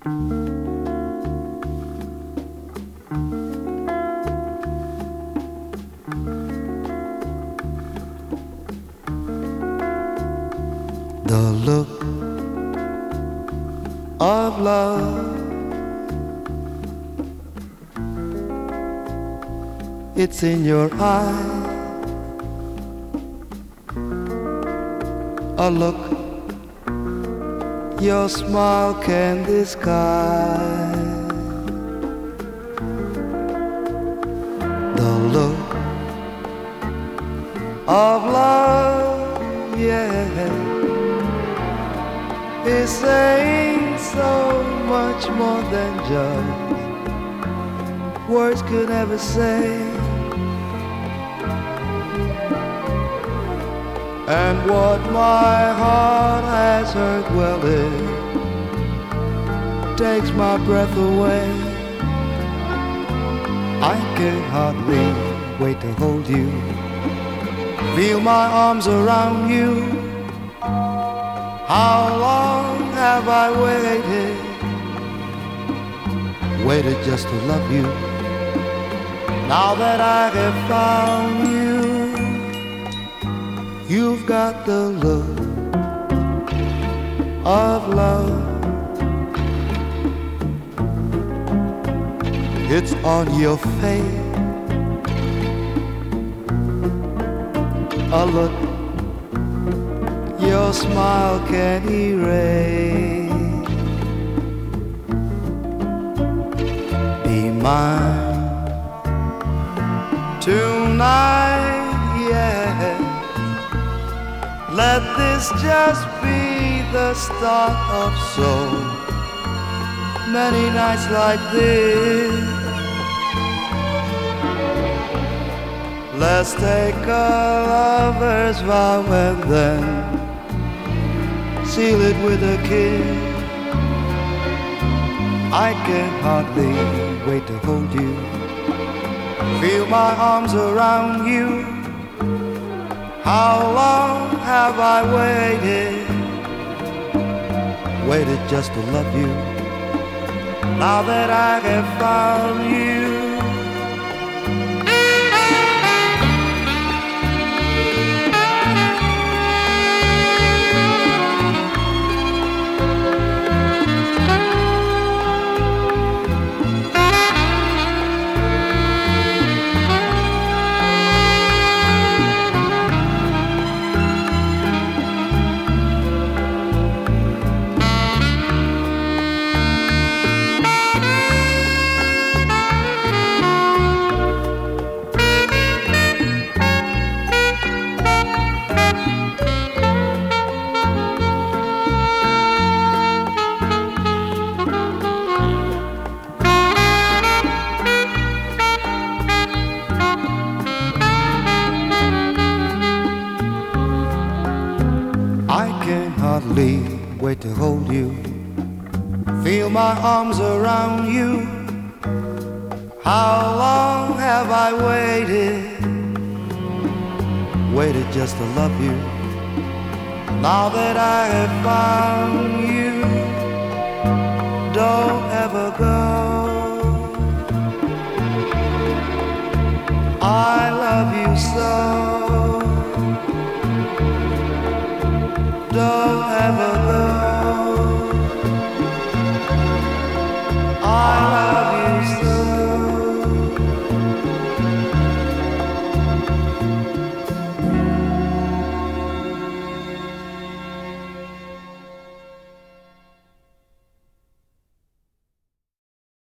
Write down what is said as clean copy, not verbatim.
The look of love, it's in your eye. A look your smile can disguise. The look of love, yeah, is saying so much more than just words could ever say. And what my heart has heard, well, it takes my breath away. I can hardly wait to hold you, feel my arms around you. How long have I waited just to love you? Now that I have found you, you've got the look of love. It's on your face, a look your smile can erase. Be mine tonight, yeah. Let this just be the start of so many nights like this. Let's take a lover's vow and then seal it with a kiss. I can hardly wait to hold you, feel my arms around you. How long have I waited just to love you? Now that I have found you. I can hardly wait to hold you, feel my arms around you. How long have I waited just to love you? Now that I have found you.